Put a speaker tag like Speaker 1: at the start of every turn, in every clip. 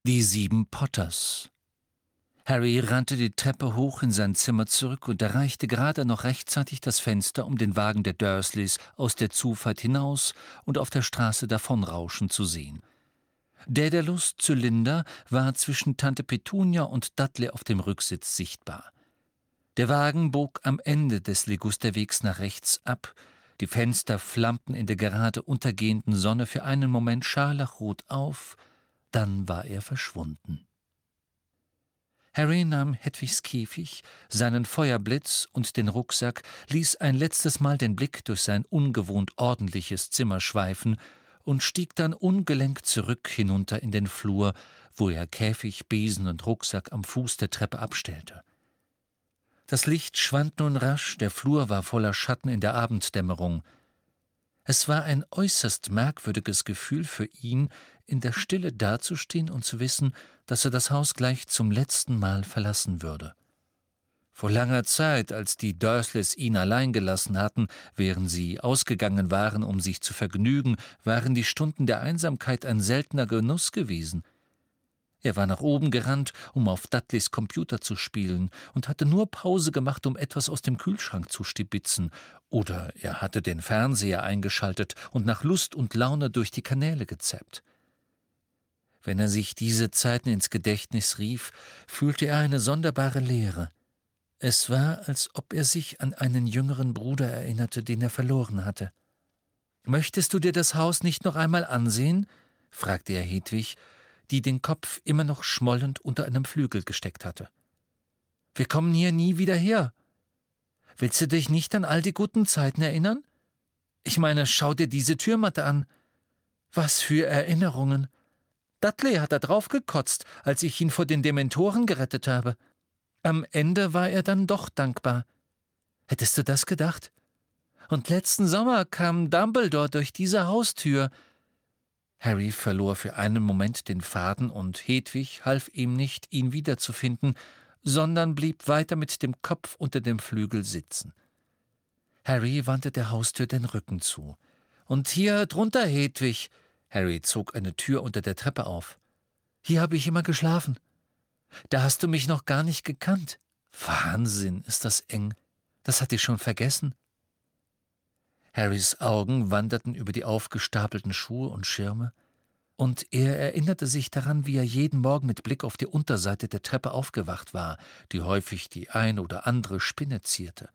Speaker 1: Die 7 Potters. Harry rannte die Treppe hoch in sein Zimmer zurück und erreichte gerade noch rechtzeitig das Fenster, um den Wagen der Dursleys aus der Zufahrt hinaus und auf der Straße davonrauschen zu sehen. Daedalus-Zylinder war zwischen Tante Petunia und Dudley auf dem Rücksitz sichtbar. Der Wagen bog am Ende des Ligusterwegs nach rechts ab, die Fenster flammten in der gerade untergehenden Sonne für einen Moment scharlachrot auf, dann war er verschwunden. Harry nahm Hedwigs Käfig, seinen Feuerblitz und den Rucksack, ließ ein letztes Mal den Blick durch sein ungewohnt ordentliches Zimmer schweifen und stieg dann ungelenkt zurück hinunter in den Flur, wo er Käfig, Besen und Rucksack am Fuß der Treppe abstellte. Das Licht schwand nun rasch, der Flur war voller Schatten in der Abenddämmerung. Es war ein äußerst merkwürdiges Gefühl für ihn, in der Stille dazustehen und zu wissen, dass er das Haus gleich zum letzten Mal verlassen würde. Vor langer Zeit, als die Dursleys ihn allein gelassen hatten, während sie ausgegangen waren, um sich zu vergnügen, waren die Stunden der Einsamkeit ein seltener Genuss gewesen. Er war nach oben gerannt, um auf Dudleys Computer zu spielen, und hatte nur Pause gemacht, um etwas aus dem Kühlschrank zu stibitzen, oder er hatte den Fernseher eingeschaltet und nach Lust und Laune durch die Kanäle gezappt. Wenn er sich diese Zeiten ins Gedächtnis rief, fühlte er eine sonderbare Leere. Es war, als ob er sich an einen jüngeren Bruder erinnerte, den er verloren hatte. »Möchtest du dir das Haus nicht noch einmal ansehen?« fragte er Hedwig, die den Kopf immer noch schmollend unter einem Flügel gesteckt hatte. »Wir kommen hier nie wieder her. Willst du dich nicht an all die guten Zeiten erinnern? Ich meine, schau dir diese Türmatte an. Was für Erinnerungen! Dudley hat da drauf gekotzt, als ich ihn vor den Dementoren gerettet habe. Am Ende war er dann doch dankbar. Hättest du das gedacht? Und letzten Sommer kam Dumbledore durch diese Haustür.« Harry verlor für einen Moment den Faden, und Hedwig half ihm nicht, ihn wiederzufinden, sondern blieb weiter mit dem Kopf unter dem Flügel sitzen. Harry wandte der Haustür den Rücken zu. »Und hier drunter, Hedwig!« Harry zog eine Tür unter der Treppe auf. »Hier habe ich immer geschlafen. Da hast du mich noch gar nicht gekannt. Wahnsinn, ist das eng. Das hat ich schon vergessen.« Harrys Augen wanderten über die aufgestapelten Schuhe und Schirme, und er erinnerte sich daran, wie er jeden Morgen mit Blick auf die Unterseite der Treppe aufgewacht war, die häufig die ein oder andere Spinne zierte.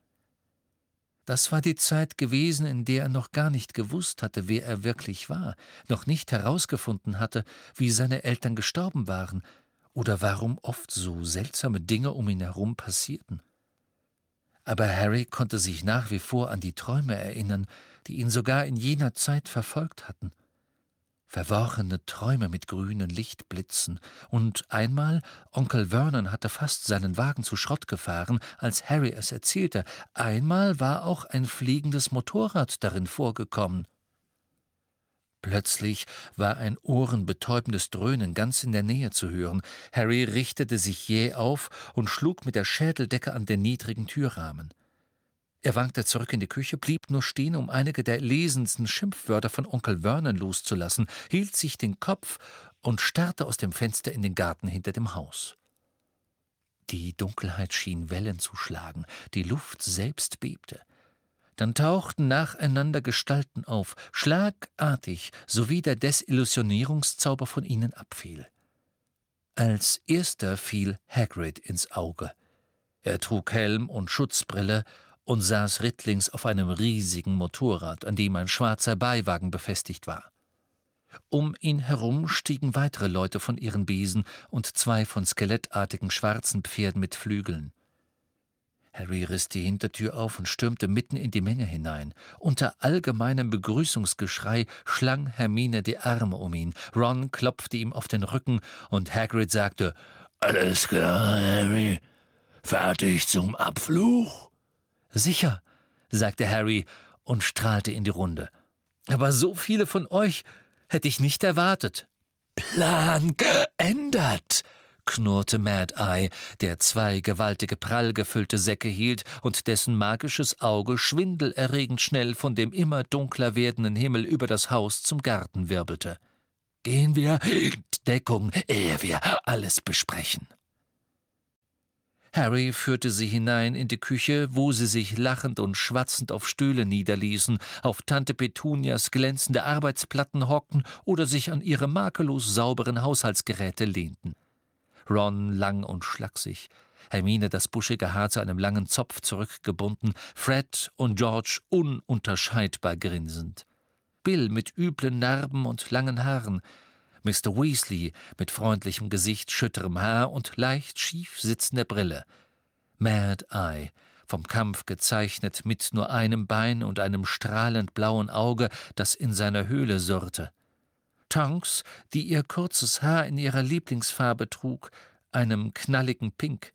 Speaker 1: Das war die Zeit gewesen, in der er noch gar nicht gewusst hatte, wer er wirklich war, noch nicht herausgefunden hatte, wie seine Eltern gestorben waren oder warum oft so seltsame Dinge um ihn herum passierten. Aber Harry konnte sich nach wie vor an die Träume erinnern, die ihn sogar in jener Zeit verfolgt hatten. Verworrene Träume mit grünen Lichtblitzen, und einmal, Onkel Vernon hatte fast seinen Wagen zu Schrott gefahren, als Harry es erzählte, einmal war auch ein fliegendes Motorrad darin vorgekommen. Plötzlich war ein ohrenbetäubendes Dröhnen ganz in der Nähe zu hören. Harry richtete sich jäh auf und schlug mit der Schädeldecke an den niedrigen Türrahmen. Er wankte zurück in die Küche, blieb nur stehen, um einige der lesendsten Schimpfwörter von Onkel Vernon loszulassen, hielt sich den Kopf und starrte aus dem Fenster in den Garten hinter dem Haus. Die Dunkelheit schien Wellen zu schlagen, die Luft selbst bebte. Dann tauchten nacheinander Gestalten auf, schlagartig, sowie der Desillusionierungszauber von ihnen abfiel. Als erster fiel Hagrid ins Auge. Er trug Helm und Schutzbrille und saß rittlings auf einem riesigen Motorrad, an dem ein schwarzer Beiwagen befestigt war. Um ihn herum stiegen weitere Leute von ihren Besen und 2 von skelettartigen schwarzen Pferden mit Flügeln. Harry riss die Hintertür auf und stürmte mitten in die Menge hinein. Unter allgemeinem Begrüßungsgeschrei schlang Hermine die Arme um ihn, Ron klopfte ihm auf den Rücken, und Hagrid sagte, »Alles klar, Harry? Fertig zum Abflug?« »Sicher«, sagte Harry und strahlte in die Runde. »Aber so viele von euch hätte ich nicht erwartet.« »Plan geändert«, knurrte Mad-Eye, der 2 gewaltige, prall gefüllte Säcke hielt und dessen magisches Auge schwindelerregend schnell von dem immer dunkler werdenden Himmel über das Haus zum Garten wirbelte. Gehen wir in Deckung, ehe wir alles besprechen.« Harry führte sie hinein in die Küche, wo sie sich lachend und schwatzend auf Stühle niederließen, auf Tante Petunias glänzende Arbeitsplatten hockten oder sich an ihre makellos sauberen Haushaltsgeräte lehnten. Ron lang und schlaksig, Hermine das buschige Haar zu einem langen Zopf zurückgebunden, Fred und George ununterscheidbar grinsend. Bill mit üblen Narben und langen Haaren, Mr. Weasley mit freundlichem Gesicht, schütterem Haar und leicht schief sitzender Brille, Mad-Eye, vom Kampf gezeichnet mit nur einem Bein und einem strahlend blauen Auge, das in seiner Höhle surrte, Tonks, die ihr kurzes Haar in ihrer Lieblingsfarbe trug, einem knalligen Pink,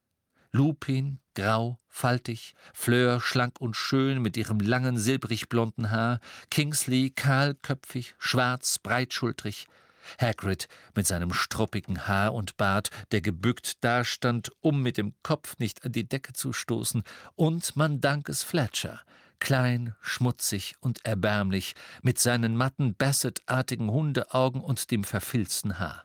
Speaker 1: Lupin, grau, faltig, Fleur, schlank und schön mit ihrem langen, silbrig-blonden Haar, Kingsley, kahlköpfig, schwarz, breitschultrig, Hagrid mit seinem struppigen Haar und Bart, der gebückt dastand, um mit dem Kopf nicht an die Decke zu stoßen, und Mandanges Fletcher, klein, schmutzig und erbärmlich, mit seinen matten, Basset-artigen Hundeaugen und dem verfilzten Haar.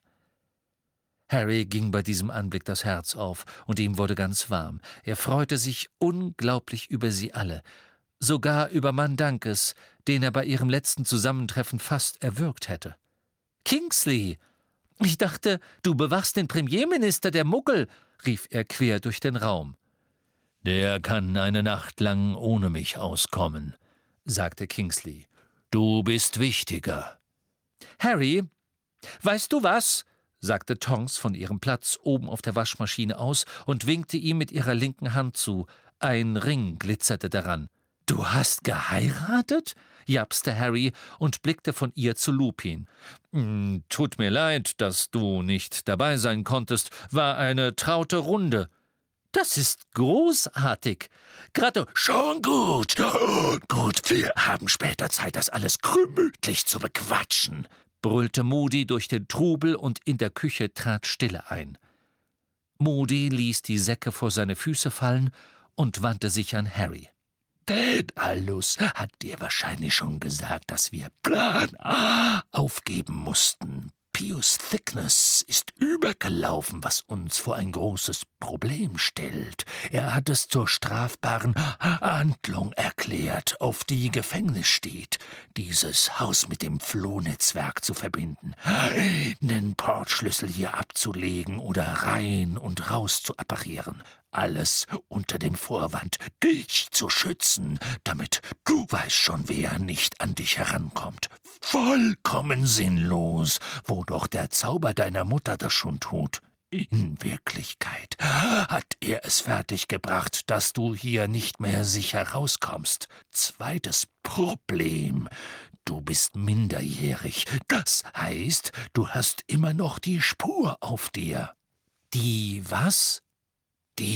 Speaker 1: Harry ging bei diesem Anblick das Herz auf, und ihm wurde ganz warm. Er freute sich unglaublich über sie alle, sogar über Mandanges, den er bei ihrem letzten Zusammentreffen fast erwürgt hätte. »Kingsley, ich dachte, du bewachst den Premierminister der Muggel«, rief er quer durch den Raum. »Der kann eine Nacht lang ohne mich auskommen«, sagte Kingsley. »Du bist wichtiger.« »Harry, weißt du was?«, sagte Tonks von ihrem Platz oben auf der Waschmaschine aus und winkte ihm mit ihrer linken Hand zu. Ein Ring glitzerte daran. »Du hast geheiratet?«, japste Harry und blickte von ihr zu Lupin. »Tut mir leid, dass du nicht dabei sein konntest, war eine traute Runde.« »Das ist großartig. Schon gut. Gut, wir haben später Zeit, das alles gemütlich zu bequatschen«, brüllte Moody durch den Trubel, und in der Küche trat Stille ein. Moody ließ die Säcke vor seine Füße fallen und wandte sich an Harry. »Daedalus hat dir wahrscheinlich schon gesagt, dass wir Plan A aufgeben mussten. Pius Thickness ist übergelaufen, was uns vor ein großes Problem stellt. Er hat es zur strafbaren Handlung erklärt, auf die Gefängnis steht, dieses Haus mit dem Flohnetzwerk zu verbinden, einen Portschlüssel hier abzulegen oder rein und raus zu apparieren. Alles unter dem Vorwand, dich zu schützen, damit du weißt schon, wer nicht an dich herankommt. Vollkommen sinnlos, wo doch der Zauber deiner Mutter das schon tut. In Wirklichkeit hat er es fertiggebracht, dass du hier nicht mehr sicher rauskommst. Zweites Problem: Du bist minderjährig. Das heißt, du hast immer noch die Spur auf dir.« »Die was?« »Die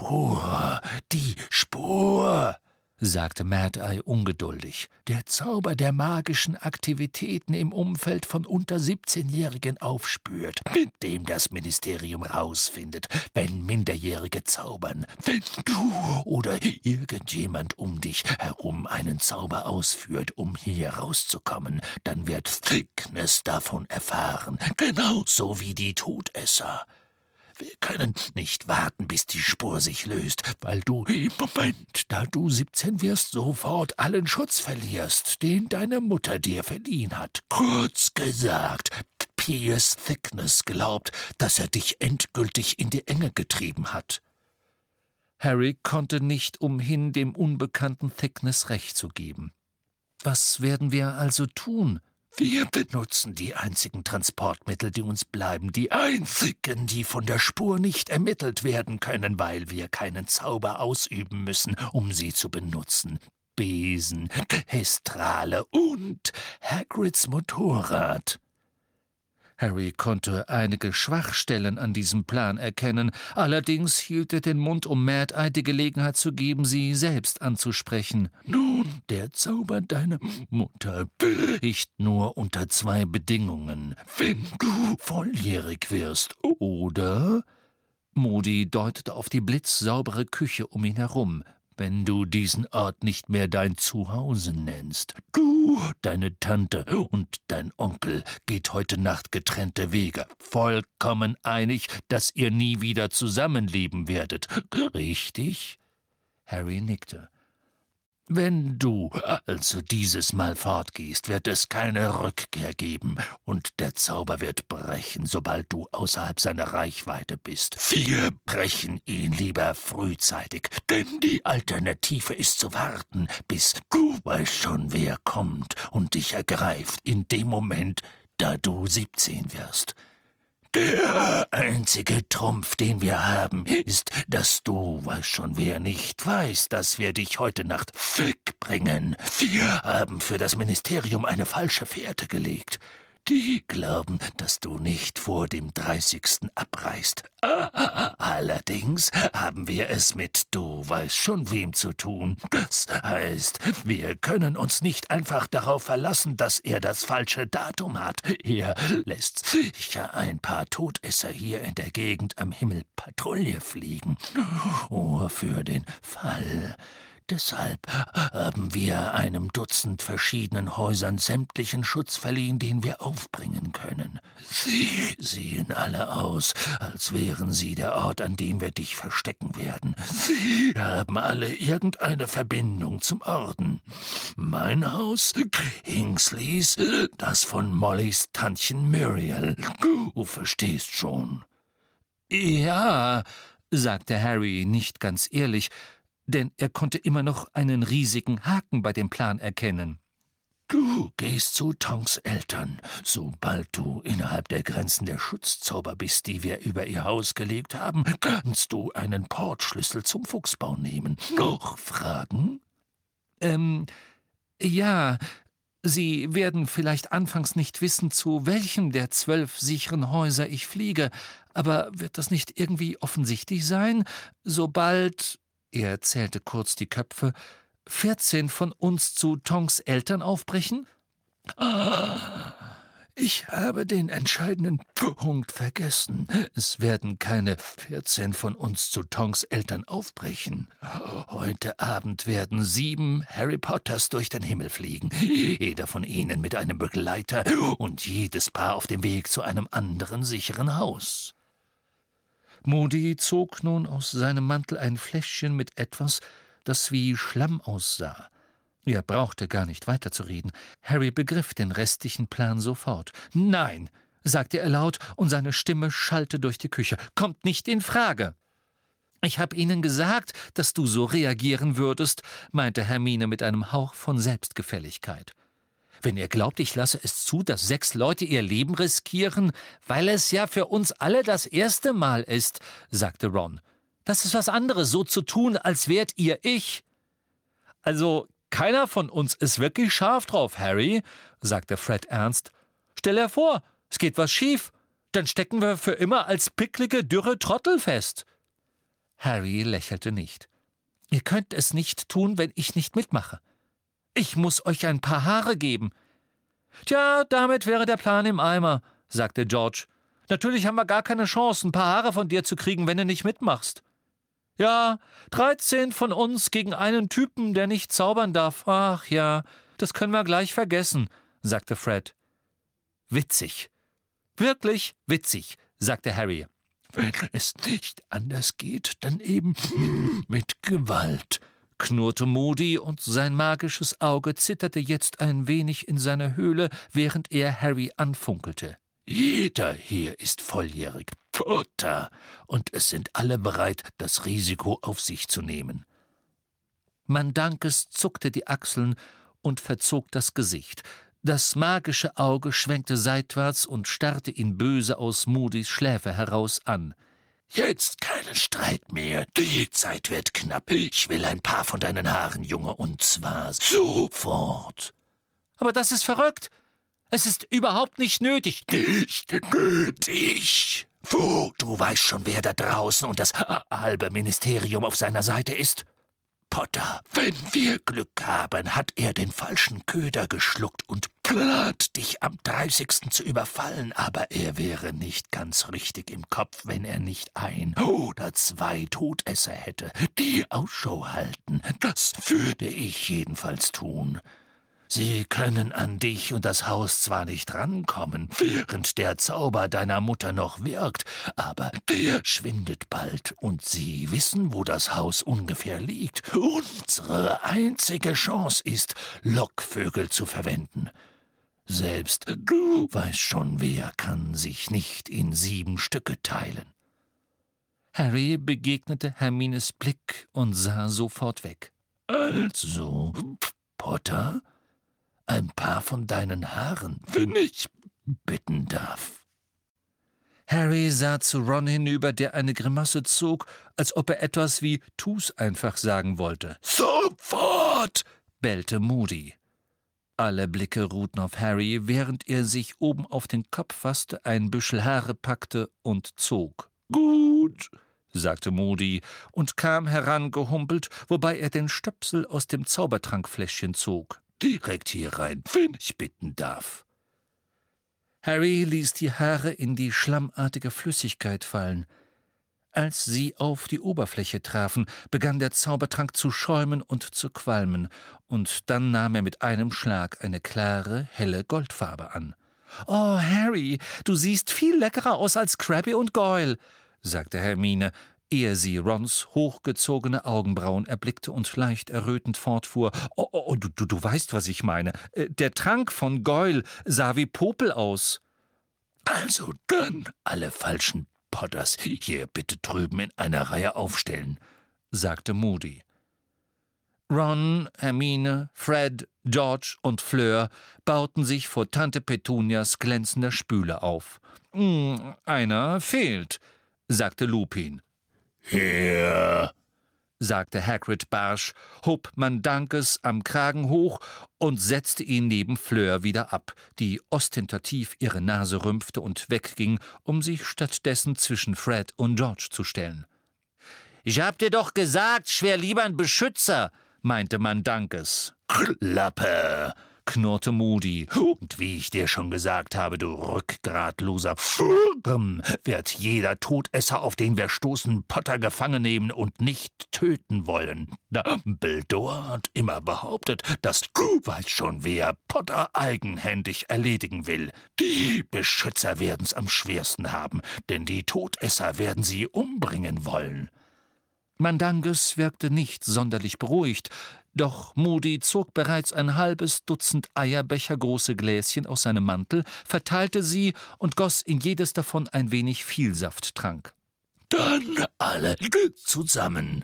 Speaker 1: Spur«, sagte Mad-Eye ungeduldig. »Der Zauber der magischen Aktivitäten im Umfeld von unter 17-Jährigen aufspürt, mit dem das Ministerium rausfindet, wenn Minderjährige zaubern. Wenn du oder irgendjemand um dich herum einen Zauber ausführt, um hier rauszukommen, dann wird Thickness davon erfahren, genauso wie die Todesser. Wir können nicht warten, bis die Spur sich löst, weil du im Moment, da du 17 wirst, sofort allen Schutz verlierst, den deine Mutter dir verliehen hat. Kurz gesagt, Pius Thickness glaubt, dass er dich endgültig in die Enge getrieben hat.« Harry konnte nicht umhin, dem unbekannten Thickness Recht zu geben. »Was werden wir also tun?« »Wir benutzen die einzigen Transportmittel, die uns bleiben, die einzigen, die von der Spur nicht ermittelt werden können, weil wir keinen Zauber ausüben müssen, um sie zu benutzen. Besen, Hestrale und Hagrids Motorrad.« Harry konnte einige Schwachstellen an diesem Plan erkennen, allerdings hielt er den Mund, um Mad-Eye die Gelegenheit zu geben, sie selbst anzusprechen. »Nun, der Zauber deiner Mutter bricht nur unter 2 Bedingungen. Wenn du volljährig wirst, oder...« Moody deutete auf die blitzsaubere Küche um ihn herum.
Speaker 2: wenn du diesen Ort nicht mehr dein Zuhause nennst. Du, deine Tante und dein Onkel geht heute Nacht getrennte Wege, vollkommen einig, dass ihr nie wieder zusammenleben werdet. Richtig?« Harry nickte. »Wenn du also dieses Mal fortgehst, wird es keine Rückkehr geben, und der Zauber wird brechen, sobald du außerhalb seiner Reichweite bist. Wir brechen ihn lieber frühzeitig, denn die Alternative ist zu warten, bis du weißt schon, wer kommt und dich ergreift in dem Moment, da du 17 wirst. Der einzige Trumpf, den wir haben, ist, dass du, weißt schon wer, nicht weiß, dass wir dich heute Nacht wegbringen. Wir haben für das Ministerium eine falsche Fährte gelegt. Die glauben, dass du nicht vor dem 30. abreist. Allerdings haben wir es mit du weißt schon wem zu tun. Das heißt, wir können uns nicht einfach darauf verlassen, dass er das falsche Datum hat. Er lässt sicher ein paar Todesser hier in der Gegend am Himmel Patrouille fliegen. Oh, für den Fall. Deshalb haben wir einem Dutzend verschiedenen Häusern sämtlichen Schutz verliehen, den wir aufbringen können. Sie sehen alle aus, als wären sie der Ort, an dem wir dich verstecken werden. Sie haben alle irgendeine Verbindung zum Orden. Mein Haus, Kingsleys, das von Mollys Tantchen Muriel. Du verstehst schon.«
Speaker 1: »Ja«, sagte Harry nicht ganz ehrlich, denn er konnte immer noch einen riesigen Haken bei dem Plan erkennen.
Speaker 2: »Du gehst zu Tonks Eltern. Sobald du innerhalb der Grenzen der Schutzzauber bist, die wir über ihr Haus gelegt haben, kannst du einen Portschlüssel zum Fuchsbau nehmen. Noch Fragen?«
Speaker 1: Ja, Sie werden vielleicht anfangs nicht wissen, zu welchem der 12 sicheren Häuser ich fliege, aber wird das nicht irgendwie offensichtlich sein, sobald«, er zählte kurz die Köpfe, »14 von uns zu Tonks Eltern aufbrechen?«
Speaker 2: Ich habe den entscheidenden Punkt vergessen. Es werden keine 14 von uns zu Tonks Eltern aufbrechen. Heute Abend werden 7 Harry Potters durch den Himmel fliegen, jeder von ihnen mit einem Begleiter und jedes Paar auf dem Weg zu einem anderen sicheren Haus.
Speaker 1: Moody zog nun aus seinem Mantel ein Fläschchen mit etwas, das wie Schlamm aussah. Er brauchte gar nicht weiterzureden. Harry begriff den restlichen Plan sofort. »Nein«, sagte er laut, und seine Stimme schallte durch die Küche. »Kommt nicht in Frage.« »Ich habe Ihnen gesagt, dass du so reagieren würdest«, meinte Hermine mit einem Hauch von Selbstgefälligkeit. »Wenn ihr glaubt, ich lasse es zu, dass 6 Leute ihr Leben riskieren, weil es ja für uns alle das erste Mal ist«, sagte Ron. »Das ist was anderes, so zu tun, als wärt ihr ich.« »Also, keiner von uns ist wirklich scharf drauf, Harry«, sagte Fred ernst. »Stell dir vor, es geht was schief, dann stecken wir für immer als picklige, dürre Trottel fest.« Harry lächelte nicht. »Ihr könnt es nicht tun, wenn ich nicht mitmache. Ich muss euch ein paar Haare geben.« »Tja, damit wäre der Plan im Eimer«, sagte George. »Natürlich haben wir gar keine Chance, ein paar Haare von dir zu kriegen, wenn du nicht mitmachst.« »Ja, 13 von uns gegen einen Typen, der nicht zaubern darf. Ach ja, das können wir gleich vergessen«, sagte Fred. »Witzig. Wirklich witzig«, sagte Harry.
Speaker 2: »Wenn es nicht anders geht, dann eben mit Gewalt«,
Speaker 1: knurrte Moody, und sein magisches Auge zitterte jetzt ein wenig in seiner Höhle, während er Harry anfunkelte.
Speaker 2: »Jeder hier ist volljährig, Potter, und es sind alle bereit, das Risiko auf sich zu nehmen.«
Speaker 1: Mandankes zuckte die Achseln und verzog das Gesicht. Das magische Auge schwenkte seitwärts und starrte ihn böse aus Moodys Schläfe heraus an.
Speaker 2: »Jetzt keinen Streit mehr. Die Zeit wird knapp. Ich will ein paar von deinen Haaren, Junge, und zwar sofort.«
Speaker 1: »Aber das ist verrückt. Es ist überhaupt nicht nötig.«
Speaker 2: »Nicht nötig. Wo? Du weißt schon, wer da draußen und das halbe Ministerium auf seiner Seite ist. Potter, wenn wir Glück haben, hat er den falschen Köder geschluckt und plant, dich am 30. zu überfallen, aber er wäre nicht ganz richtig im Kopf, wenn er nicht ein oder zwei Todesser hätte, die Ausschau halten. Das würde ich jedenfalls tun. Sie können an dich und das Haus zwar nicht rankommen, während der Zauber deiner Mutter noch wirkt, aber der schwindet bald und sie wissen, wo das Haus ungefähr liegt. Unsere einzige Chance ist, Lockvögel zu verwenden. Selbst du weißt schon, wer kann sich nicht in 7 Stücke teilen.
Speaker 1: Harry begegnete Hermines Blick und sah sofort weg.
Speaker 2: Also, Potter, ein paar von deinen Haaren, wenn ich bitten darf.
Speaker 1: Harry sah zu Ron hinüber, der eine Grimasse zog, als ob er etwas wie »Tu's einfach« sagen wollte.
Speaker 2: »Sofort«,
Speaker 1: bellte Moody. Alle Blicke ruhten auf Harry, während er sich oben auf den Kopf fasste, ein Büschel Haare packte und zog.
Speaker 2: »Gut«,
Speaker 1: sagte Moody und kam herangehumpelt, wobei er den Stöpsel aus dem Zaubertrankfläschchen zog.
Speaker 2: »Direkt hier rein, wenn ich bitten darf.«
Speaker 1: Harry ließ die Haare in die schlammartige Flüssigkeit fallen. Als sie auf die Oberfläche trafen, begann der Zaubertrank zu schäumen und zu qualmen, und dann nahm er mit einem Schlag eine klare, helle Goldfarbe an. »Oh, Harry, du siehst viel leckerer aus als Crabbe und Goyle«, sagte Hermine, ehe sie Rons hochgezogene Augenbrauen erblickte und leicht errötend fortfuhr. »Oh, du weißt, was ich meine. Der Trank von Goyle sah wie Popel aus.«
Speaker 2: »Also dann alle falschen Potters hier bitte drüben in einer Reihe aufstellen«,
Speaker 1: sagte Moody. Ron, Hermine, Fred, George und Fleur bauten sich vor Tante Petunias glänzender Spüle auf. »Einer fehlt«, sagte Lupin.
Speaker 2: »Hier«,
Speaker 1: sagte Hagrid barsch, hob Mandankes am Kragen hoch und setzte ihn neben Fleur wieder ab, die ostentativ ihre Nase rümpfte und wegging, um sich stattdessen zwischen Fred und George zu stellen. »Ich hab dir doch gesagt, schwer lieber ein Beschützer«, meinte Mandankes.
Speaker 2: »Klappe«,
Speaker 1: knurrte Moody.
Speaker 2: »Und wie ich dir schon gesagt habe, du rückgratloser Furm, wird jeder Todesser, auf den wir stoßen, Potter gefangen nehmen und nicht töten wollen. Dumbledore hat immer behauptet, dass du weißt schon, wer Potter eigenhändig erledigen will. Die Beschützer werden's am schwersten haben, denn die Todesser werden sie umbringen wollen.«
Speaker 1: Mandanges wirkte nicht sonderlich beruhigt, doch Moody zog bereits ein halbes Dutzend eierbechergroße Gläschen aus seinem Mantel, verteilte sie und goss in jedes davon ein wenig Vielsafttrank.
Speaker 2: »Dann alle zusammen.«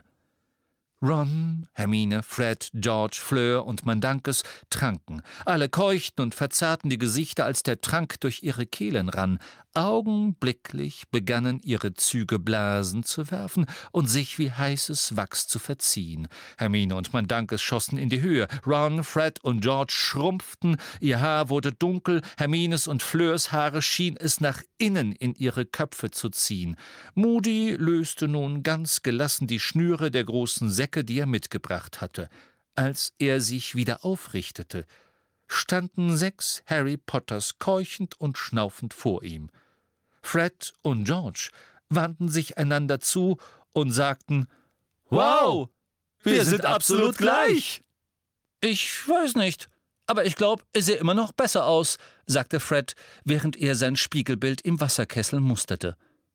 Speaker 1: Ron, Hermine, Fred, George, Fleur und Mandankes tranken. Alle keuchten und verzerrten die Gesichter, als der Trank durch ihre Kehlen rann. Augenblicklich begannen ihre Züge Blasen zu werfen und sich wie heißes Wachs zu verziehen. Hermine und Mandankes schossen in die Höhe. Ron, Fred und George schrumpften, ihr Haar wurde dunkel, Hermines und Fleurs Haare schien es nach innen in ihre Köpfe zu ziehen. Moody löste nun ganz gelassen die Schnüre der großen Säcke, die er mitgebracht hatte. Als er sich wieder aufrichtete, standen 6 Harry Potters keuchend und schnaufend vor ihm. Fred und George wandten sich einander zu und sagten, »Wow, wir sind absolut gleich!« »Ich weiß nicht, aber ich glaube, er sähe immer noch besser aus«, sagte Fred, während er sein Spiegelbild im Wasserkessel musterte.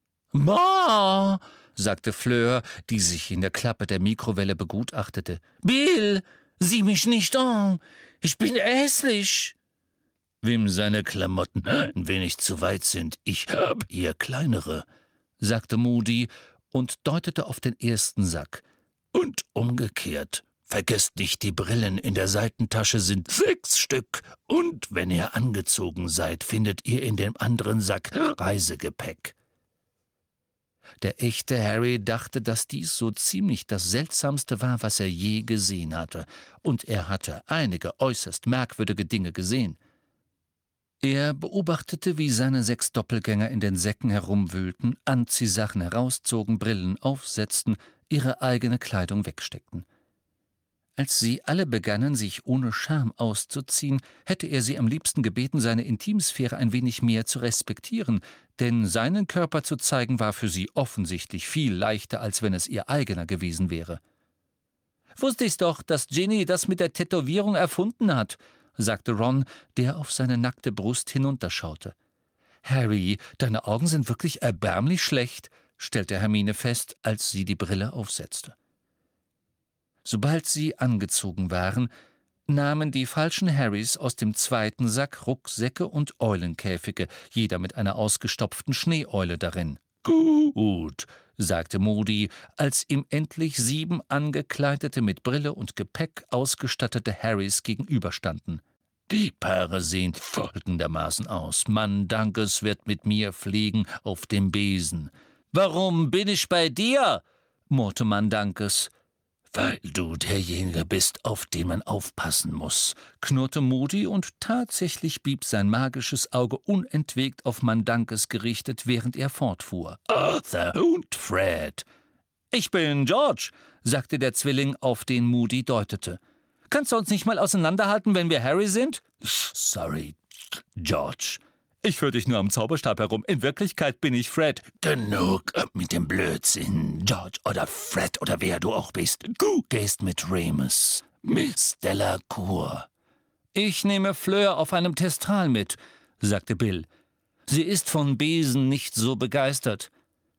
Speaker 1: »Ma«, sagte Fleur, die sich in der Klappe der Mikrowelle begutachtete. »Bill, sieh mich nicht an, ich bin hässlich.«
Speaker 2: »Wem seine Klamotten ein wenig zu weit sind, ich hab hier kleinere«,
Speaker 1: sagte Moody und deutete auf den ersten Sack.
Speaker 2: »Und umgekehrt. Vergesst nicht, die Brillen in der Seitentasche sind 6 Stück. Und wenn ihr angezogen seid, findet ihr in dem anderen Sack Reisegepäck.«
Speaker 1: Der echte Harry dachte, dass dies so ziemlich das Seltsamste war, was er je gesehen hatte, und er hatte einige äußerst merkwürdige Dinge gesehen. Er beobachtete, wie seine 6 Doppelgänger in den Säcken herumwühlten, Anziehsachen herauszogen, Brillen aufsetzten, ihre eigene Kleidung wegsteckten. Als sie alle begannen, sich ohne Scham auszuziehen, hätte er sie am liebsten gebeten, seine Intimsphäre ein wenig mehr zu respektieren, denn seinen Körper zu zeigen war für sie offensichtlich viel leichter, als wenn es ihr eigener gewesen wäre. »Wusste ich's doch, dass Ginny das mit der Tätowierung erfunden hat«, sagte Ron, der auf seine nackte Brust hinunterschaute. »Harry, deine Augen sind wirklich erbärmlich schlecht«, stellte Hermine fest, als sie die Brille aufsetzte. Sobald sie angezogen waren, nahmen die falschen Harrys aus dem zweiten Sack Rucksäcke und Eulenkäfige, jeder mit einer ausgestopften Schneeeule darin. »Gut«, sagte Moody, als ihm endlich 7 angekleidete, mit Brille und Gepäck ausgestattete Harrys gegenüberstanden. »Die Paare sehen folgendermaßen aus. Mandanges wird mit mir fliegen auf dem Besen.« »Warum bin ich bei dir?« murrte Mandanges. »Weil du derjenige bist, auf den man aufpassen muss«, knurrte Moody, und tatsächlich blieb sein magisches Auge unentwegt auf Mandanges gerichtet, während er fortfuhr. »Arthur und Fred.« »Ich bin George«, sagte der Zwilling, auf den Moody deutete. »Kannst du uns nicht mal auseinanderhalten, wenn wir Harry sind?« »Sorry, George.« »Ich führe dich nur am Zauberstab herum. In Wirklichkeit bin ich Fred.« »Genug mit dem Blödsinn, George oder Fred oder wer du auch bist. Du gehst mit Remus, Miss Delacour.« »Ich nehme Fleur auf einem Testral mit«, sagte Bill. »Sie ist von Besen nicht so begeistert.«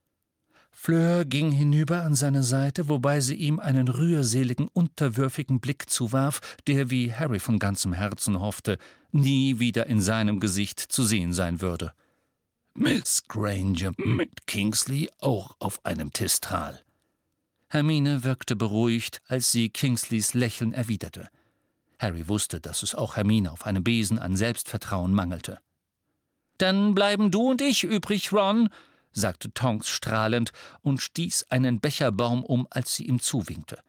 Speaker 1: Fleur ging hinüber an seine Seite, wobei sie ihm einen rührseligen, unterwürfigen Blick zuwarf, der, wie Harry von ganzem Herzen hoffte, nie wieder in seinem Gesicht zu sehen sein würde. »Miss Granger mit Kingsley auch auf einem Testral.« Hermine wirkte beruhigt, als sie Kingsleys Lächeln erwiderte. Harry wusste, dass es auch Hermine auf einem Besen an Selbstvertrauen mangelte. »Dann bleiben du und ich übrig, Ron«, sagte Tonks strahlend und stieß einen Becherbaum um, als sie ihm zuwinkte.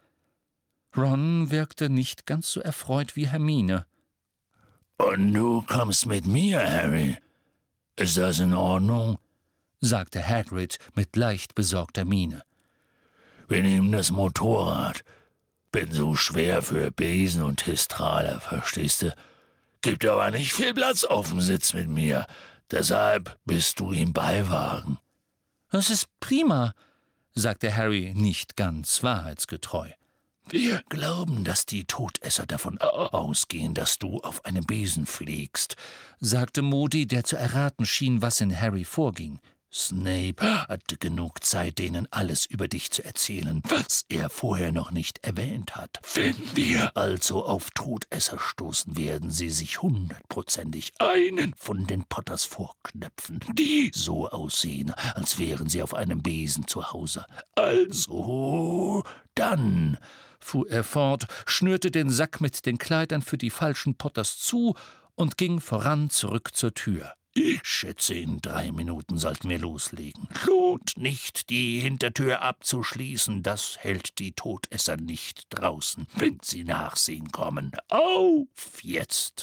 Speaker 1: Ron wirkte nicht ganz so erfreut wie Hermine. »Und du kommst mit mir, Harry? Ist das in Ordnung?« sagte Hagrid mit leicht besorgter Miene. »Wir nehmen das Motorrad. Bin so schwer für Besen und Testrale, verstehst du? Gibt aber nicht viel Platz auf dem Sitz mit mir. Deshalb bist du im Beiwagen.« »Das ist prima«, sagte Harry nicht ganz wahrheitsgetreu. »Wir glauben, dass die Todesser davon ausgehen, dass du auf einem Besen fliegst«, sagte Moody, der zu erraten schien, was in Harry vorging. »Snape hatte genug Zeit, denen alles über dich zu erzählen, was er vorher noch nicht erwähnt hat. Wenn wir also auf Todesser stoßen, werden sie sich 100%ig einen von den Potters vorknöpfen, die so aussehen, als wären sie auf einem Besen zu Hause. Also, dann«, fuhr er fort, schnürte den Sack mit den Kleidern für die falschen Potters zu und ging voran zurück zur Tür. »Ich schätze, in 3 Minuten sollten wir loslegen. Lohnt nicht, die Hintertür abzuschließen. Das hält die Todesser nicht draußen, wenn sie nachsehen kommen. Auf jetzt!«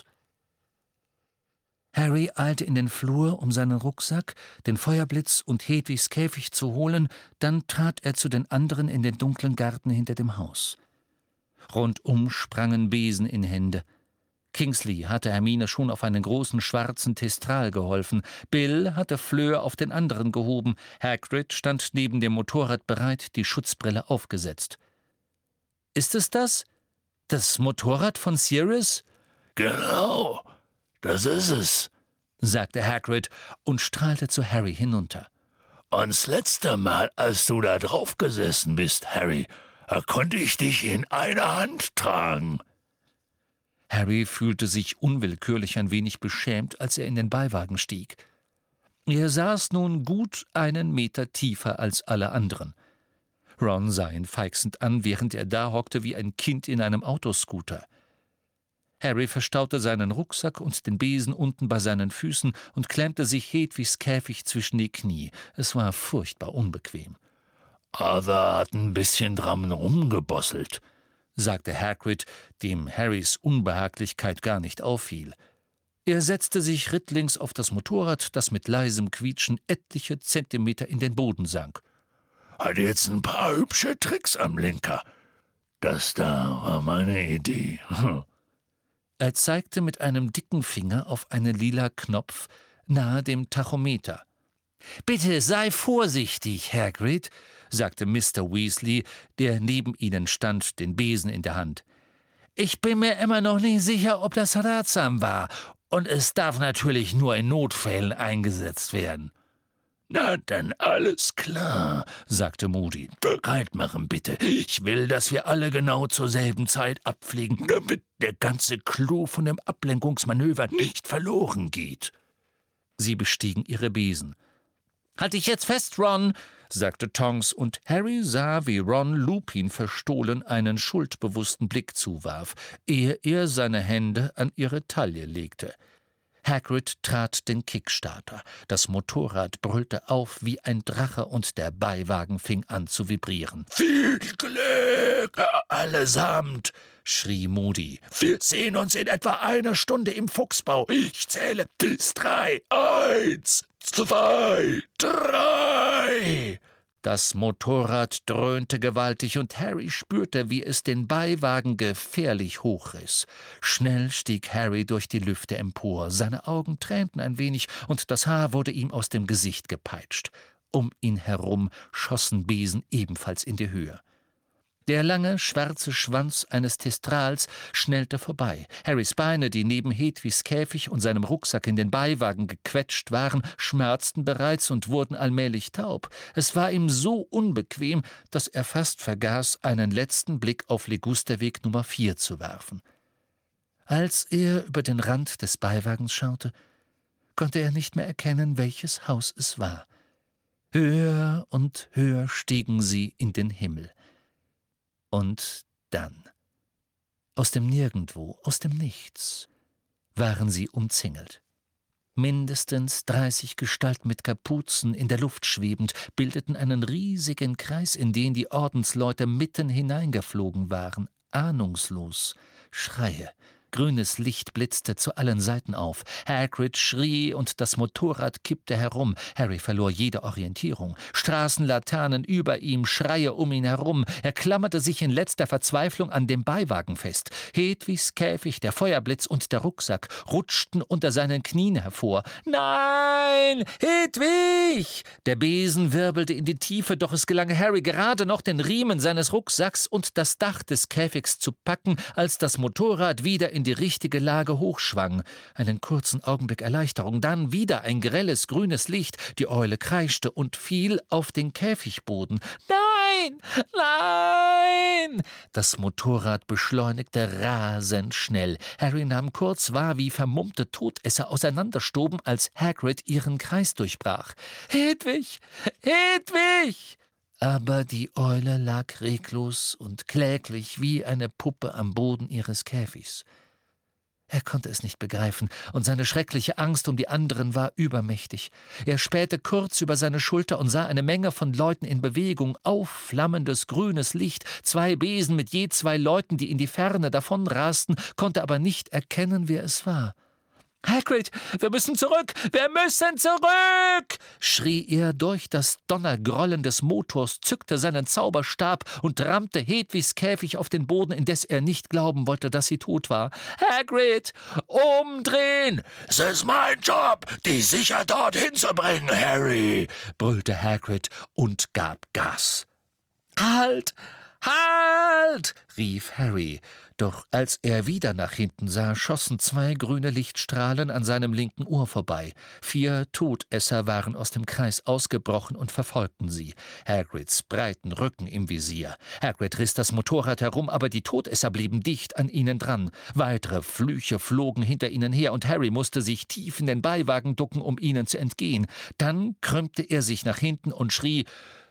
Speaker 1: Harry eilte in den Flur, um seinen Rucksack, den Feuerblitz und Hedwigs Käfig zu holen, dann trat er zu den anderen in den dunklen Garten hinter dem Haus. Rundum sprangen Besen in Hände. Kingsley hatte Hermine schon auf einen großen schwarzen Testral geholfen, Bill hatte Fleur auf den anderen gehoben, Hagrid stand neben dem Motorrad bereit, die Schutzbrille aufgesetzt. »Ist es das? Das Motorrad von Sirius?« »Genau, das ist es«, sagte Hagrid und strahlte zu Harry hinunter. »Und das letzte Mal, als du da drauf gesessen bist, Harry, konnte ich dich in einer Hand tragen.« Harry fühlte sich unwillkürlich ein wenig beschämt, als er in den Beiwagen stieg. Er saß nun gut 1 Meter tiefer als alle anderen. Ron sah ihn feixend an, während er da hockte wie ein Kind in einem Autoscooter. Harry verstaute seinen Rucksack und den Besen unten bei seinen Füßen und klemmte sich Hedwigs Käfig zwischen die Knie. Es war furchtbar unbequem. »Arthur hat ein bisschen dran rumgebosselt«, sagte Hagrid, dem Harrys Unbehaglichkeit gar nicht auffiel. Er setzte sich rittlings auf das Motorrad, das mit leisem Quietschen etliche Zentimeter in den Boden sank. »Hat jetzt ein paar hübsche Tricks am Lenker.
Speaker 2: Das da war meine Idee.
Speaker 1: Er zeigte mit einem dicken Finger auf einen lila Knopf nahe dem Tachometer. »Bitte sei vorsichtig, Hagrid«, sagte Mr. Weasley, der neben ihnen stand, den Besen in der Hand. »Ich bin mir immer noch nicht sicher, ob das ratsam war, und es darf natürlich nur in Notfällen eingesetzt werden.«
Speaker 2: »Na, dann alles klar«, sagte Moody. »Bereit machen, bitte. Ich will, dass wir alle genau zur selben Zeit abfliegen, damit der ganze Clou von dem Ablenkungsmanöver nicht verloren geht.«
Speaker 1: Sie bestiegen ihre Besen. »Halt dich jetzt fest, Ron«, sagte Tonks, und Harry sah, wie Ron Lupin verstohlen einen schuldbewussten Blick zuwarf, ehe er seine Hände an ihre Taille legte. Hagrid trat den Kickstarter. Das Motorrad brüllte auf wie ein Drache und der Beiwagen fing an zu vibrieren.
Speaker 2: »Viel Glück, allesamt«, schrie Moody. »Wir sehen uns in etwa einer Stunde im Fuchsbau. Ich zähle bis 3. 1, 2, 3.
Speaker 1: Das Motorrad dröhnte gewaltig und Harry spürte, wie es den Beiwagen gefährlich hochriss. Schnell stieg Harry durch die Lüfte empor. Seine Augen tränten ein wenig und das Haar wurde ihm aus dem Gesicht gepeitscht. Um ihn herum schossen Besen ebenfalls in die Höhe. Der lange, schwarze Schwanz eines Thestrals schnellte vorbei. Harrys Beine, die neben Hedwigs Käfig und seinem Rucksack in den Beiwagen gequetscht waren, schmerzten bereits und wurden allmählich taub. Es war ihm so unbequem, dass er fast vergaß, einen letzten Blick auf Ligusterweg Nummer 4 zu werfen. Als er über den Rand des Beiwagens schaute, konnte er nicht mehr erkennen, welches Haus es war. Höher und höher stiegen sie in den Himmel. Und dann, aus dem Nirgendwo, aus dem Nichts, waren sie umzingelt. Mindestens 30 Gestalten mit Kapuzen in der Luft schwebend bildeten einen riesigen Kreis, in den die Ordensleute mitten hineingeflogen waren, ahnungslos. Schreie. Grünes Licht blitzte zu allen Seiten auf. Hagrid schrie und das Motorrad kippte herum. Harry verlor jede Orientierung. Straßenlaternen über ihm, Schreie um ihn herum. Er klammerte sich in letzter Verzweiflung an dem Beiwagen fest. Hedwigs Käfig, der Feuerblitz und der Rucksack rutschten unter seinen Knien hervor. »Nein, Hedwig!« Der Besen wirbelte in die Tiefe, doch es gelang Harry gerade noch, den Riemen seines Rucksacks und das Dach des Käfigs zu packen, als das Motorrad wieder in die richtige Lage hochschwang. Einen kurzen Augenblick Erleichterung, dann wieder ein grelles grünes Licht. Die Eule kreischte und fiel auf den Käfigboden. »Nein! Nein!« Das Motorrad beschleunigte rasend schnell. Harry nahm kurz wahr, wie vermummte Todesser auseinanderstoben, als Hagrid ihren Kreis durchbrach. »Hedwig! Hedwig!« Aber die Eule lag reglos und kläglich wie eine Puppe am Boden ihres Käfigs. Er konnte es nicht begreifen, und seine schreckliche Angst um die anderen war übermächtig. Er spähte kurz über seine Schulter und sah eine Menge von Leuten in Bewegung, aufflammendes grünes Licht, 2 Besen mit je 2 Leuten, die in die Ferne davonrasten, konnte aber nicht erkennen, wer es war. »Hagrid, wir müssen zurück! Wir müssen zurück!« schrie er durch das Donnergrollen des Motors, zückte seinen Zauberstab und rammte Hedwigs Käfig auf den Boden, indes er nicht glauben wollte, dass sie tot war. »Hagrid, umdrehen!«
Speaker 2: »Es ist mein Job, dich sicher dorthin zu bringen, Harry«,
Speaker 1: brüllte Hagrid und gab Gas. »Halt! Halt!« rief Harry. Doch als er wieder nach hinten sah, schossen 2 grüne Lichtstrahlen an seinem linken Ohr vorbei. 4 Todesser waren aus dem Kreis ausgebrochen und verfolgten sie. Hagrids breiten Rücken im Visier. Hagrid riss das Motorrad herum, aber die Todesser blieben dicht an ihnen dran. Weitere Flüche flogen hinter ihnen her, und Harry musste sich tief in den Beiwagen ducken, um ihnen zu entgehen. Dann krümmte er sich nach hinten und schrie: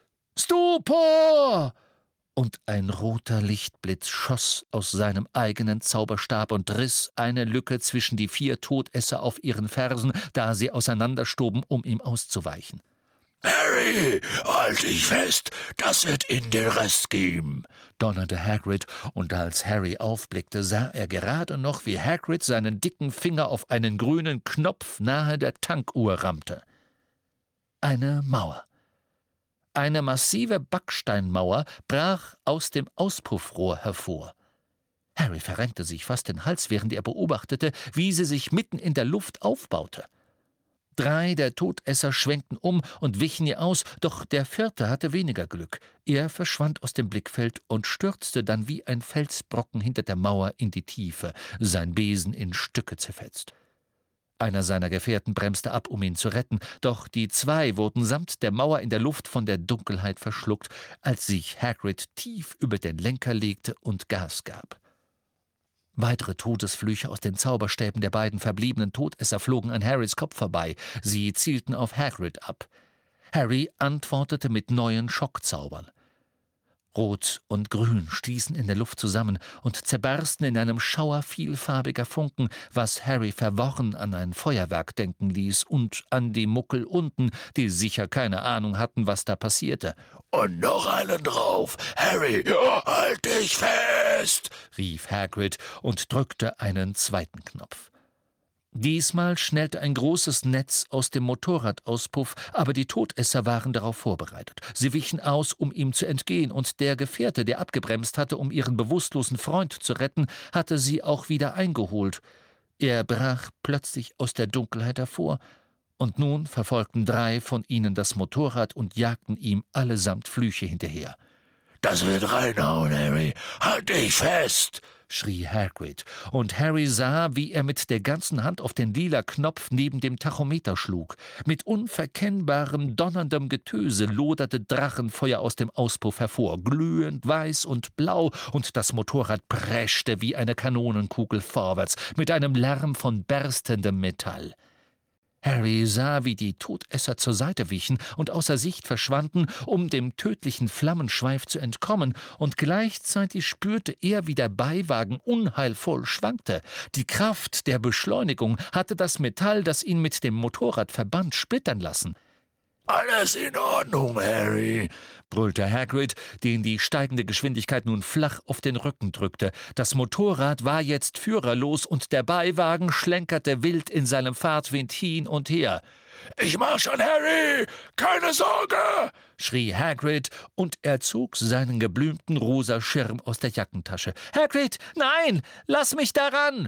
Speaker 1: »Stupor!« Und ein roter Lichtblitz schoss aus seinem eigenen Zauberstab und riss eine Lücke zwischen die 4 Todesser auf ihren Fersen, da sie auseinanderstoben, um ihm auszuweichen.
Speaker 2: »Harry, halt dich fest, das wird in den Rest geben«,
Speaker 1: donnerte Hagrid, und als Harry aufblickte, sah er gerade noch, wie Hagrid seinen dicken Finger auf einen grünen Knopf nahe der Tankuhr rammte. Eine Mauer. Eine massive Backsteinmauer brach aus dem Auspuffrohr hervor. Harry verrenkte sich fast den Hals, während er beobachtete, wie sie sich mitten in der Luft aufbaute. 3 der Todesser schwenkten um und wichen ihr aus, doch der 4. hatte weniger Glück. Er verschwand aus dem Blickfeld und stürzte dann wie ein Felsbrocken hinter der Mauer in die Tiefe, sein Besen in Stücke zerfetzt. Einer seiner Gefährten bremste ab, um ihn zu retten, doch die 2 wurden samt der Mauer in der Luft von der Dunkelheit verschluckt, als sich Hagrid tief über den Lenker legte und Gas gab. Weitere Todesflüche aus den Zauberstäben der beiden verbliebenen Todesser flogen an Harrys Kopf vorbei. Sie zielten auf Hagrid ab. Harry antwortete mit neuen Schockzaubern. Rot und Grün stießen in der Luft zusammen und zerbarsten in einem Schauer vielfarbiger Funken, was Harry verworren an ein Feuerwerk denken ließ und an die Muckel unten, die sicher keine Ahnung hatten, was da passierte.
Speaker 2: »Und noch einen drauf! Harry, halt dich fest!«
Speaker 1: rief Hagrid und drückte einen 2. Knopf. Diesmal schnellte ein großes Netz aus dem Motorradauspuff, aber die Todesser waren darauf vorbereitet. Sie wichen aus, um ihm zu entgehen, und der Gefährte, der abgebremst hatte, um ihren bewusstlosen Freund zu retten, hatte sie auch wieder eingeholt. Er brach plötzlich aus der Dunkelheit hervor, und nun verfolgten 3 von ihnen das Motorrad und jagten ihm allesamt Flüche hinterher.
Speaker 2: »Das wird reinhauen, Harry! Halt dich fest!«
Speaker 1: schrie Hagrid, und Harry sah, wie er mit der ganzen Hand auf den lila Knopf neben dem Tachometer schlug. Mit unverkennbarem, donnerndem Getöse loderte Drachenfeuer aus dem Auspuff hervor, glühend weiß und blau, und das Motorrad preschte wie eine Kanonenkugel vorwärts, mit einem Lärm von berstendem Metall. Harry sah, wie die Todesser zur Seite wichen und außer Sicht verschwanden, um dem tödlichen Flammenschweif zu entkommen, und gleichzeitig spürte er, wie der Beiwagen unheilvoll schwankte. Die Kraft der Beschleunigung hatte das Metall, das ihn mit dem Motorrad verband, splittern lassen.
Speaker 2: »Alles in Ordnung, Harry«,
Speaker 1: brüllte Hagrid, den die steigende Geschwindigkeit nun flach auf den Rücken drückte. Das Motorrad war jetzt führerlos und der Beiwagen schlenkerte wild in seinem Fahrtwind hin und her.
Speaker 2: »Ich mach schon, Harry! Keine Sorge!«
Speaker 1: schrie Hagrid, und er zog seinen geblümten rosa Schirm aus der Jackentasche. »Hagrid, nein! Lass mich daran!«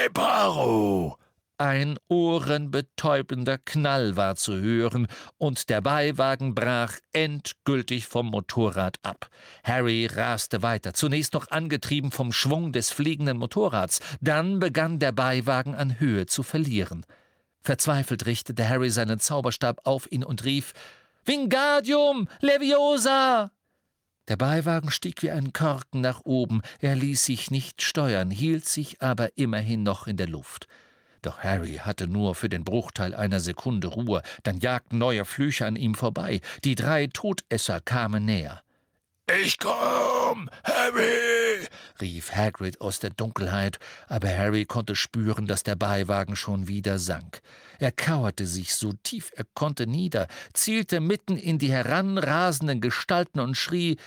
Speaker 2: »Reparo!«
Speaker 1: Ein ohrenbetäubender Knall war zu hören, und der Beiwagen brach endgültig vom Motorrad ab. Harry raste weiter, zunächst noch angetrieben vom Schwung des fliegenden Motorrads. Dann begann der Beiwagen an Höhe zu verlieren. Verzweifelt richtete Harry seinen Zauberstab auf ihn und rief: »Wingardium Leviosa!« Der Beiwagen stieg wie ein Korken nach oben. Er ließ sich nicht steuern, hielt sich aber immerhin noch in der Luft. Doch Harry hatte nur für den Bruchteil einer Sekunde Ruhe, dann jagten neue Flüche an ihm vorbei. Die 3 Todesser kamen näher.
Speaker 2: »Ich komm, Harry«,
Speaker 1: rief Hagrid aus der Dunkelheit, aber Harry konnte spüren, dass der Beiwagen schon wieder sank. Er kauerte sich so tief er konnte nieder, zielte mitten in die heranrasenden Gestalten und schrie: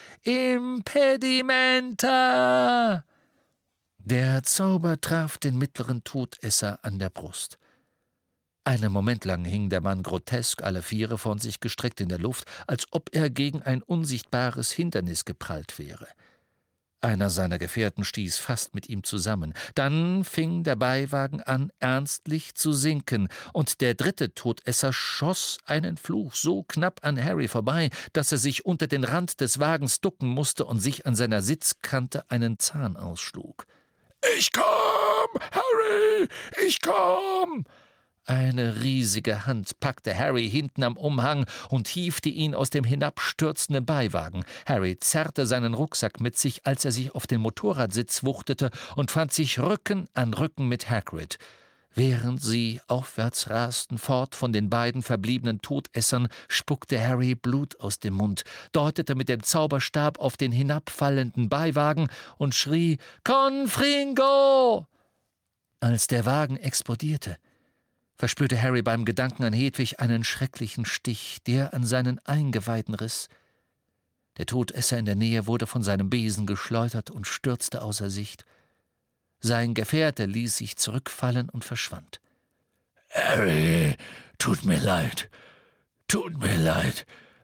Speaker 1: »Impedimenta!« Der Zauber traf den mittleren Todesser an der Brust. Einen Moment lang hing der Mann grotesk alle 4 von sich gestreckt in der Luft, als ob er gegen ein unsichtbares Hindernis geprallt wäre. Einer seiner Gefährten stieß fast mit ihm zusammen. Dann fing der Beiwagen an, ernstlich zu sinken, und der 3. Todesser schoss einen Fluch so knapp an Harry vorbei, dass er sich unter den Rand des Wagens ducken musste und sich an seiner Sitzkante einen Zahn ausschlug.
Speaker 2: »Ich komm, Harry, ich komm!«
Speaker 1: Eine riesige Hand packte Harry hinten am Umhang und hiefte ihn aus dem hinabstürzenden Beiwagen. Harry zerrte seinen Rucksack mit sich, als er sich auf den Motorradsitz wuchtete, und fand sich Rücken an Rücken mit Hagrid. Während sie aufwärts rasten, fort von den beiden verbliebenen Todessern, spuckte Harry Blut aus dem Mund, deutete mit dem Zauberstab auf den hinabfallenden Beiwagen und schrie: »Confringo!« Als der Wagen explodierte, verspürte Harry beim Gedanken an Hedwig einen schrecklichen Stich, der an seinen Eingeweiden riss. Der Todesser in der Nähe wurde von seinem Besen geschleudert und stürzte außer Sicht. Sein Gefährte ließ sich zurückfallen und verschwand.
Speaker 2: »Harry, tut mir leid,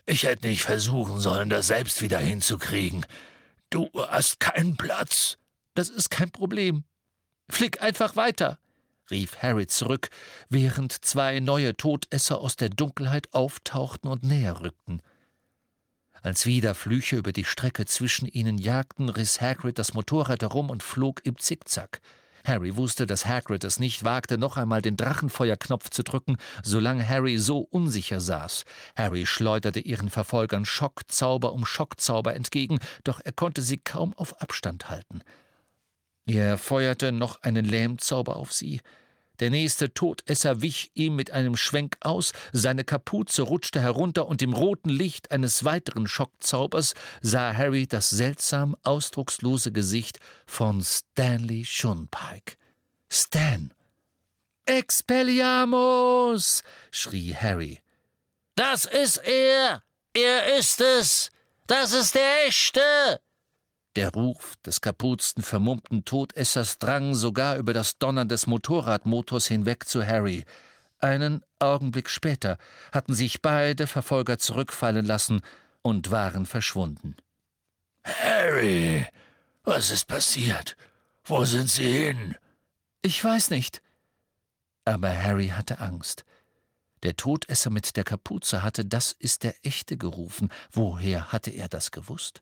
Speaker 2: Ich hätte nicht versuchen sollen, das selbst wieder hinzukriegen. Du hast keinen Platz.«
Speaker 1: »Das ist kein Problem. Flieg einfach weiter«, rief Harry zurück, während 2 neue Todesser aus der Dunkelheit auftauchten und näher rückten. Als wieder Flüche über die Strecke zwischen ihnen jagten, riss Hagrid das Motorrad herum und flog im Zickzack. Harry wusste, dass Hagrid es nicht wagte, noch einmal den Drachenfeuerknopf zu drücken, solange Harry so unsicher saß. Harry schleuderte ihren Verfolgern Schockzauber um Schockzauber entgegen, doch er konnte sie kaum auf Abstand halten. Er feuerte noch einen Lähmzauber auf sie. Der nächste Todesser wich ihm mit einem Schwenk aus, seine Kapuze rutschte herunter und im roten Licht eines weiteren Schockzaubers sah Harry das seltsam ausdruckslose Gesicht von Stanley Shunpike. »Stan!« »Expelliarmus!« schrie Harry.
Speaker 3: »Das ist er! Er ist es! Das ist der Echte!«
Speaker 1: Der Ruf des kapuzten, vermummten Todessers drang sogar über das Donnern des Motorradmotors hinweg zu Harry. Einen Augenblick später hatten sich beide Verfolger zurückfallen lassen und waren verschwunden.
Speaker 2: »Harry, was ist passiert? Wo sind sie hin?«
Speaker 1: »Ich weiß nicht.« Aber Harry hatte Angst. Der Todesser mit der Kapuze hatte »Das ist der Echte« gerufen. Woher hatte er das gewusst?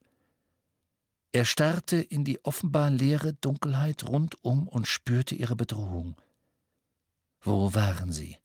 Speaker 1: Er starrte in die offenbar leere Dunkelheit rundum und spürte ihre Bedrohung. Wo waren sie?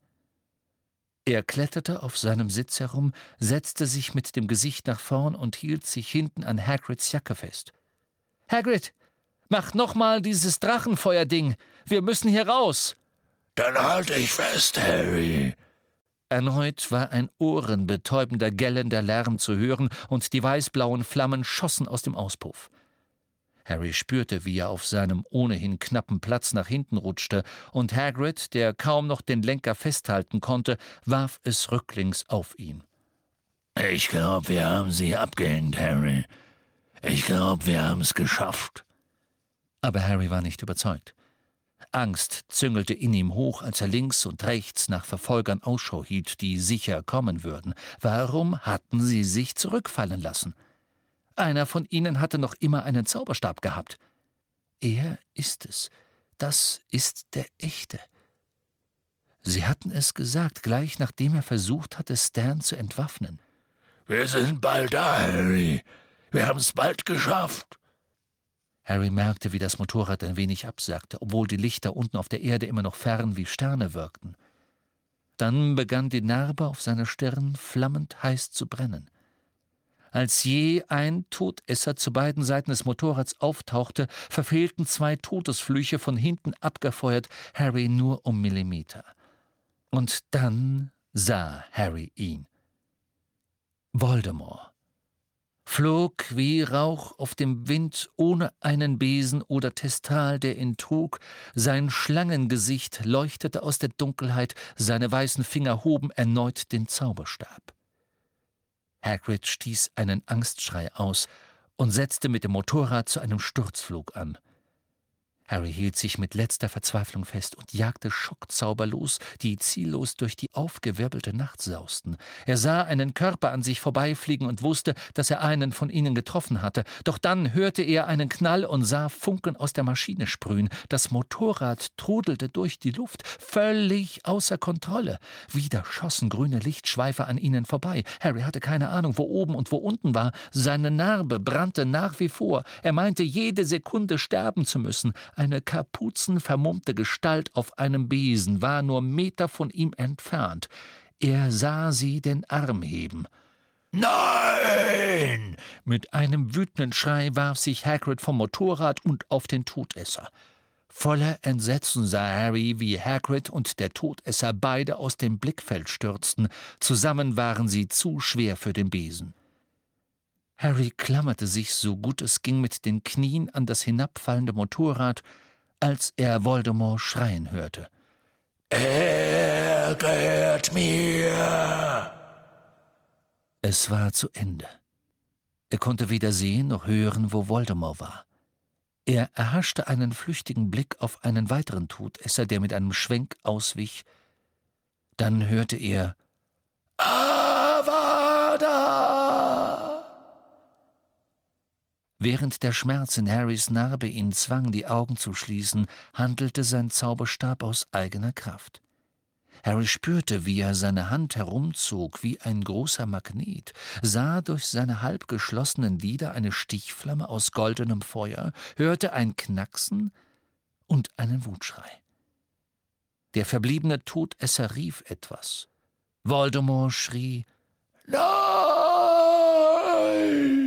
Speaker 1: Er kletterte auf seinem Sitz herum, setzte sich mit dem Gesicht nach vorn und hielt sich hinten an Hagrids Jacke fest. »Hagrid, mach nochmal dieses Drachenfeuerding! Wir müssen hier raus!«
Speaker 2: »Dann halte ich fest, Harry!«
Speaker 1: Erneut war ein ohrenbetäubender, gellender Lärm zu hören, und die weißblauen Flammen schossen aus dem Auspuff. Harry spürte, wie er auf seinem ohnehin knappen Platz nach hinten rutschte, und Hagrid, der kaum noch den Lenker festhalten konnte, warf es rücklings auf ihn.
Speaker 2: »Ich glaube, wir haben sie abgehängt, Harry. Ich glaube, wir haben es geschafft.«
Speaker 1: Aber Harry war nicht überzeugt. Angst züngelte in ihm hoch, als er links und rechts nach Verfolgern Ausschau hielt, die sicher kommen würden. Warum hatten sie sich zurückfallen lassen? Einer von ihnen hatte noch immer einen Zauberstab gehabt. Er ist es. Das ist der Echte. Sie hatten es gesagt, gleich nachdem er versucht hatte, Stan zu entwaffnen.
Speaker 2: »Wir sind bald da, Harry. Wir haben es bald geschafft.«
Speaker 1: Harry merkte, wie das Motorrad ein wenig absackte, obwohl die Lichter unten auf der Erde immer noch fern wie Sterne wirkten. Dann begann die Narbe auf seiner Stirn flammend heiß zu brennen. Als je ein Todesser zu beiden Seiten des Motorrads auftauchte, verfehlten 2 Todesflüche von hinten abgefeuert Harry nur um Millimeter. Und dann sah Harry ihn. Voldemort flog wie Rauch auf dem Wind, ohne einen Besen oder Testral, der ihn trug. Sein Schlangengesicht leuchtete aus der Dunkelheit, seine weißen Finger hoben erneut den Zauberstab. Hagrid stieß einen Angstschrei aus und setzte mit dem Motorrad zu einem Sturzflug an. Harry hielt sich mit letzter Verzweiflung fest und jagte Schockzauber los, die ziellos durch die aufgewirbelte Nacht sausten. Er sah einen Körper an sich vorbeifliegen und wusste, dass er einen von ihnen getroffen hatte. Doch dann hörte er einen Knall und sah Funken aus der Maschine sprühen. Das Motorrad trudelte durch die Luft, völlig außer Kontrolle. Wieder schossen grüne Lichtschweife an ihnen vorbei. Harry hatte keine Ahnung, wo oben und wo unten war. Seine Narbe brannte nach wie vor. Er meinte, jede Sekunde sterben zu müssen. Eine kapuzenvermummte Gestalt auf einem Besen war nur Meter von ihm entfernt. Er sah sie den Arm heben.
Speaker 2: »Nein!«
Speaker 1: Mit einem wütenden Schrei warf sich Hagrid vom Motorrad und auf den Todesser. Voller Entsetzen sah Harry, wie Hagrid und der Todesser beide aus dem Blickfeld stürzten. Zusammen waren sie zu schwer für den Besen. Harry klammerte sich, so gut es ging, mit den Knien an das hinabfallende Motorrad, als er Voldemort schreien hörte.
Speaker 2: »Er gehört mir!«
Speaker 1: Es war zu Ende. Er konnte weder sehen noch hören, wo Voldemort war. Er erhaschte einen flüchtigen Blick auf einen weiteren Todesser, der mit einem Schwenk auswich. Dann hörte er »Avada
Speaker 2: Mörder!
Speaker 1: Während der Schmerz in Harrys Narbe ihn zwang, die Augen zu schließen, handelte sein Zauberstab aus eigener Kraft. Harry spürte, wie er seine Hand herumzog wie ein großer Magnet, sah durch seine halb geschlossenen Lider eine Stichflamme aus goldenem Feuer, hörte ein Knacksen und einen Wutschrei. Der verbliebene Todesser rief etwas. Voldemort schrie:
Speaker 2: Nein!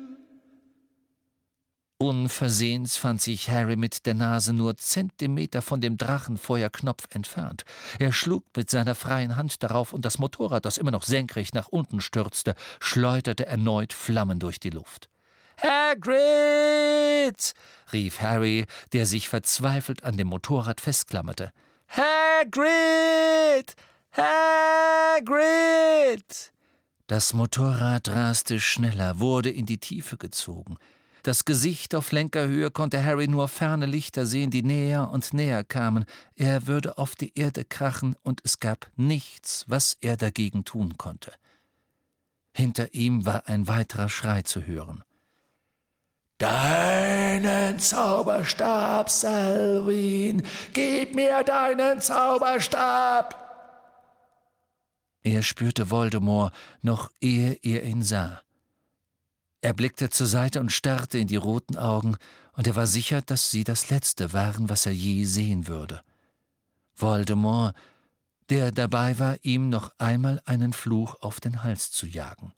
Speaker 1: Unversehens fand sich Harry mit der Nase nur Zentimeter von dem Drachenfeuerknopf entfernt. Er schlug mit seiner freien Hand darauf, und das Motorrad, das immer noch senkrecht nach unten stürzte, schleuderte erneut Flammen durch die Luft. »Hagrid!« rief Harry, der sich verzweifelt an dem Motorrad festklammerte. »Hagrid! Hagrid!« Das Motorrad raste schneller, wurde in die Tiefe gezogen. Das Gesicht auf Lenkerhöhe konnte Harry nur ferne Lichter sehen, die näher und näher kamen. Er würde auf die Erde krachen, und es gab nichts, was er dagegen tun konnte. Hinter ihm war ein weiterer Schrei zu hören.
Speaker 2: »Deinen Zauberstab, Salvin! Gib mir deinen Zauberstab!«
Speaker 1: Er spürte Voldemort, noch ehe er ihn sah. Er blickte zur Seite und starrte in die roten Augen, und er war sicher, dass sie das Letzte waren, was er je sehen würde. Voldemort, der dabei war, ihm noch einmal einen Fluch auf den Hals zu jagen.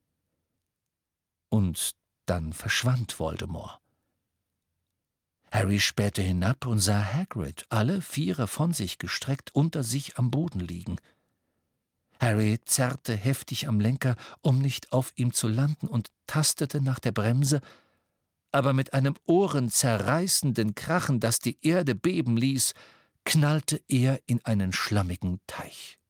Speaker 1: Und dann verschwand Voldemort. Harry spähte hinab und sah Hagrid, alle Viere von sich gestreckt, unter sich am Boden liegen. Harry zerrte heftig am Lenker, um nicht auf ihm zu landen, und tastete nach der Bremse, aber mit einem ohrenzerreißenden Krachen, das die Erde beben ließ, knallte er in einen schlammigen Teich.